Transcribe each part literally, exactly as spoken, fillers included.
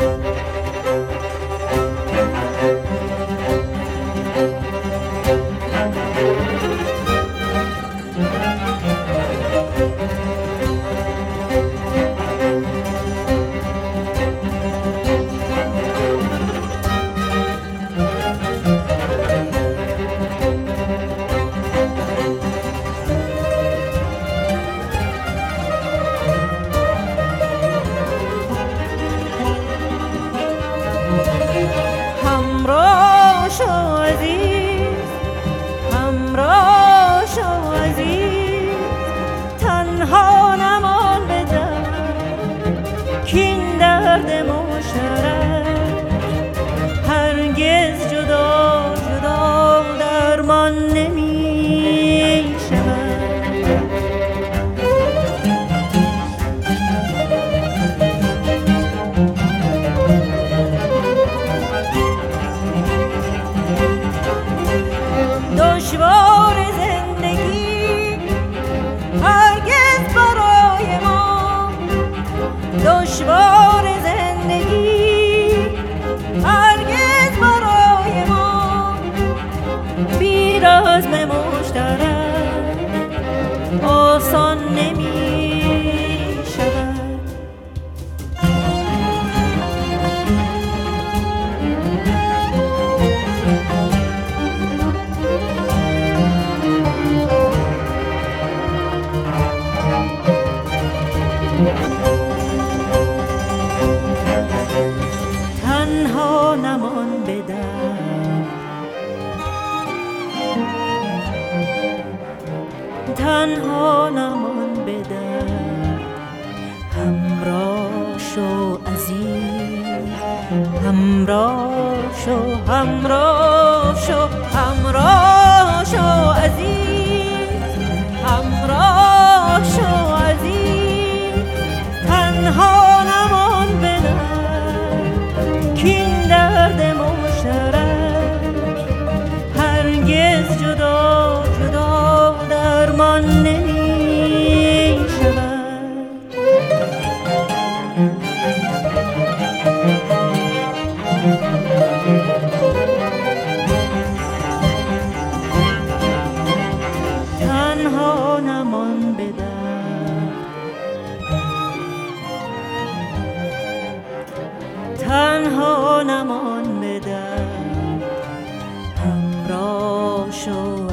تنها نمان بدم همراه شو عزیز همراه شو همراه شو همراه شو عزیز همراه شو عزیز تنها نمان بدم کین درد مشترک هرگز جدا جدا درمان نمی شود. تنها نمان بدم تنها نمان بدم همراه شو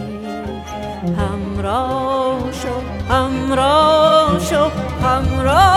عزیز همراه شو همراه شو همراه